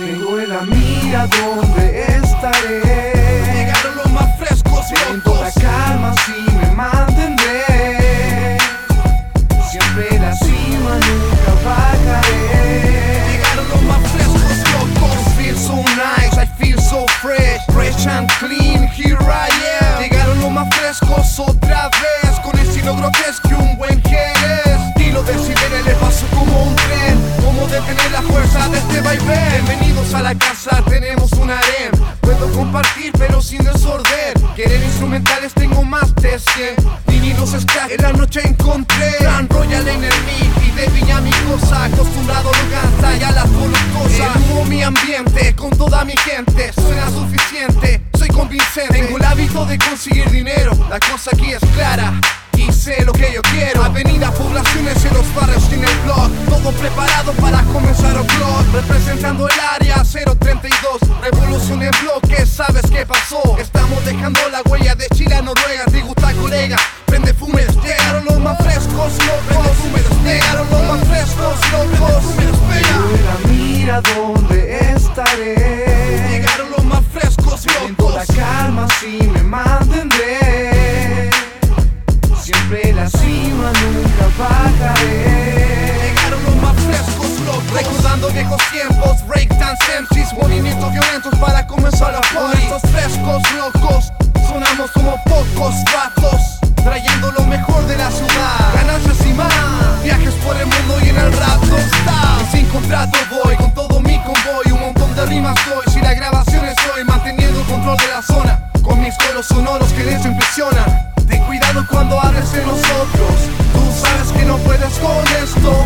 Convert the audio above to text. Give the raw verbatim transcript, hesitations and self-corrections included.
Tengo en la mira donde estaré. Llegaron los más frescos, Siento la calma, sí me mantendré. Siempre en la cima, nunca bajaré. Llegaron los más frescos, locos. I feel so nice, I feel so fresh. Fresh and clean, here I am. Llegaron los más frescos otra vez, con estilo grotesco y un buen jerez. Estilo de Sibere le paso como un tren. Cómo detener la fuerza de este vaivén. Bienvenidos a la casa, tenemos un harem. Puedo compartir pero sin desorden. Querer instrumentales tengo más de cien. Vinilos scratch, en la noche encontré Gran Royal en el beat y de Viña mi cosa. Acostumbrado a lo cansa y a las voluptuosas. Humo mi ambiente con toda mi gente. Suena suficiente, soy convincente. Tengo el hábito de conseguir dinero, la cosa aquí es clara y sé lo que yo quiero. Avenida, poblaciones en los barrios y en el blog. Todo preparado para comenzar el blog. Representando el área cero treinta y dos. Revolución en bloque, ¿sabes qué pasó? Estamos dejando la huella de Chile a Noruega. Te gusta, colega, prende fumes. Llegaron los más frescos, locos. Llegaron los más frescos, locos. Tengo en la mira donde estaré. Llegaron los más frescos, Siento la locos. calma, sí me mantendré. Siempre en la cima, nunca bajaré. Llegaron los más frescos, locos. Recordando viejos tiempos, breakdance M Cs, movimientos violentos para comenzar la party. Estos frescos, locos, sonamos como pocos vatos, trayendo lo mejor de la ciudad. Ganancias y más, viajes por el mundo y en el rap no está. Y sin contrato voy, con todo mi convoy. Un montón de rimas doy, si la grabación estoy manteniendo el control de la zona. Con mis coros sonoros que les impresionan. Ten cuidado cuando hables de nosotros, tú sabes que no puedes con esto.